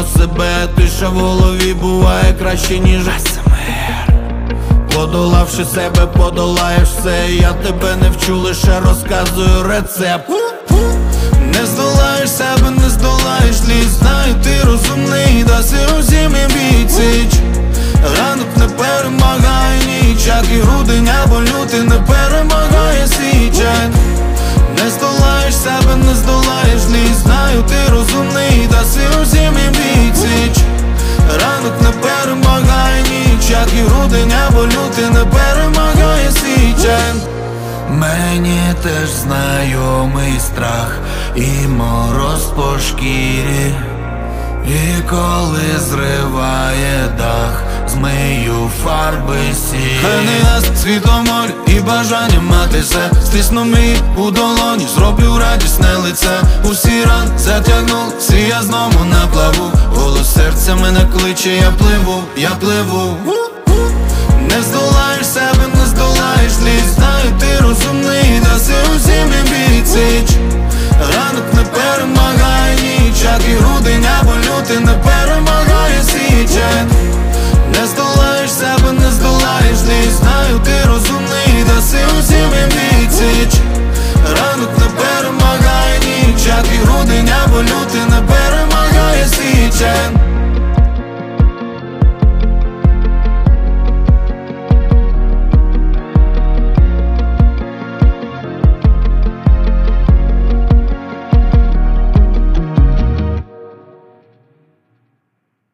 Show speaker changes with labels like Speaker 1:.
Speaker 1: себе, тиша в голові буває краще, ніж АСМР. Подолавши себе, подолаєш все. Я тебе не вчу, лише розказую рецепт. Не здолаєш себе, не здолаєш ліс. Знаю, ти розумний, даси усім і бійцич. Ранок не перемагає ніч, як і грудень або лютий не перемагає січень. Не здолаєш себе, не здолаєш ліс. Знаю, ти розумний, даси усім і бійцич. Ранок не перемагає ніч, як і грудень або лютий не перемагає січень. Мені теж знайомий страх і мороз по шкірі. І коли зриває дах, змию фарби сірі. Хай не дасть світломоль і бажання мати все. Стисну мій у долоні, зроблю радісне лице. Усі ран затягнув, всі я знову на плаву. Голос серця мене кличе, я пливу, я пливу. Не здолаєш себе, не здолаєш ліс. Знаю, ти розумний, даси усім і бійцич. Ранок не перемагає ніч, як і грудень або лютий не